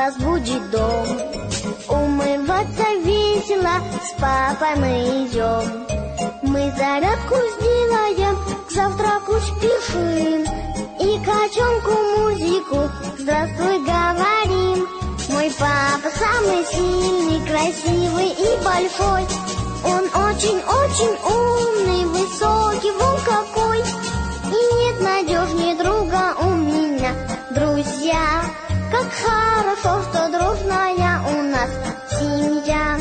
разбудит дом. Умываться весело с папой мы идем. Мы зарядку сделаем, к завтраку спешим, и котенку музыку здравствуй говорим. Мой папа самый сильный, красивый и большой. Он очень-очень умный, высокий, вон какой. И нет надежнее друга у меня. Друзья, как хорошо, что дружная у нас семья.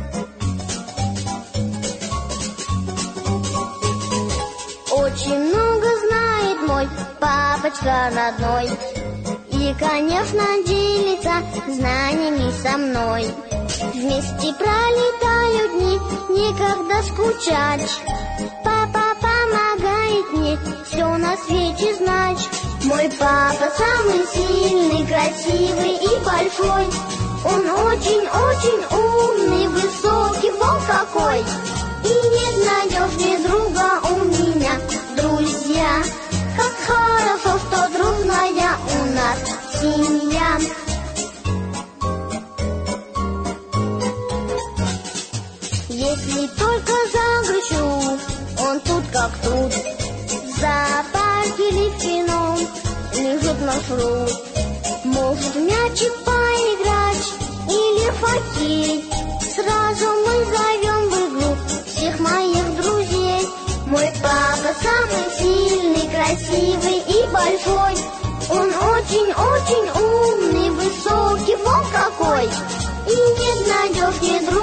Очень много знает мой папочка родной, и, конечно, делится знаниями со мной. Вместе пролетают дни, некогда скучать. Папа помогает мне все на свете знать. Мой папа самый сильный, красивый и большой. Он очень-очень умный, высокий, вон какой. И нет надежнее друга у меня. Друзья, как хорошо, что дружная у нас семья. Если только загрущу, он тут как тут. В зоопарке или в кино лежит маршрут. Может в мячик поиграть или в хоккей. Сразу мы зовем в игру всех моих друзей. Мой папа самый сильный, красивый и большой. Он очень-очень умный, высокий, вон какой. И нет надежнее друга